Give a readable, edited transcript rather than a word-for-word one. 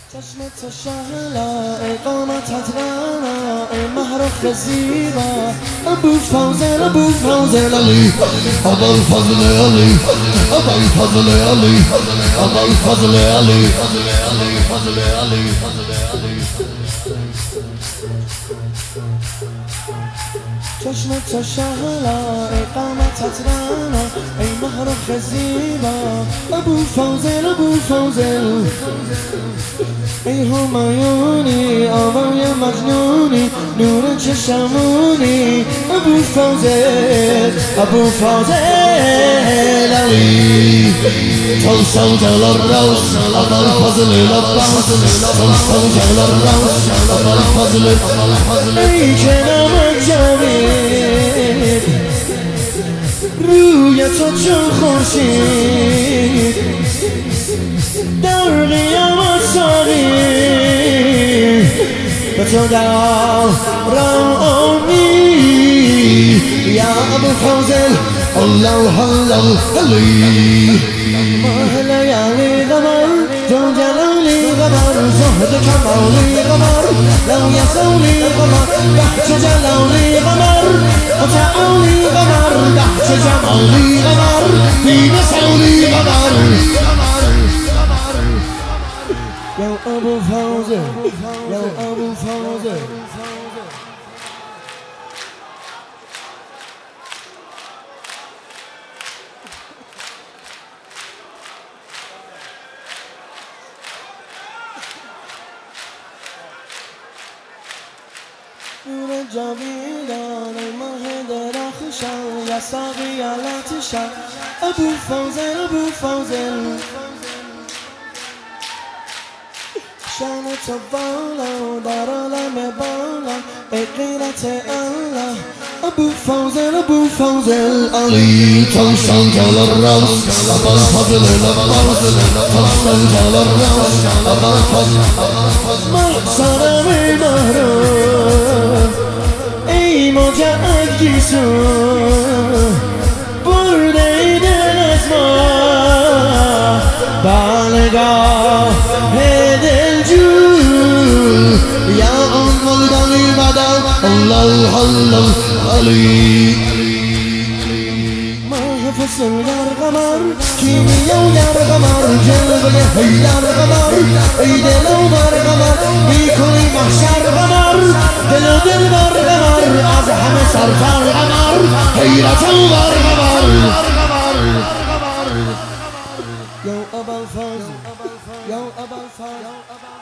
چشمت شهلا اقامتت غنا محرخ زیبا ابو فوزل علی ابو الفضل علی ابو الفضل علی ابو الفضل علی چشمت شهلا اقامتت غنا ای محرخ زیبا ابو فوزل ای همایونی آوای مجنونی نور چشمونی ابو فوزل علی تو سوجل الروس ابو الفضل لباس تو سوجل الروس ابو الفضل ای کنام جاوید روی تو چون خورشید در قیامت ساقی به تو دارم امید یا ابو فوزل الله علی ماه لیالی قمر جو جلالی قمر زهد کمالی قمر لو یسولی قمر بحث جلالی قمر وتعالی قمر بحث جمالی قمر في مسعولي قمر يا ابو فوزل يا ابو فوزل نور جاویدان ماه درخشان یا ساقی علاتشان ابو فوزل شان تو بالا در عالم بالا ای غیرت الله ابو فوزل علی تو سوجل الروس ابو الفضل لباس تو سوجل الروس ابو الفضل محصر می محروم ای مجعد گیسو برده ای دل از ما بالگاه يا أم الدليل بدل الله علي ما فصل يا قمر كيمياء يا قمر جلب يا قمر عيد الأمر قمر بكل محشر قمر دل بر قمر أزحم سرفر قمر حيرة البر قمر يا أبا الفوز يا أبا الفوز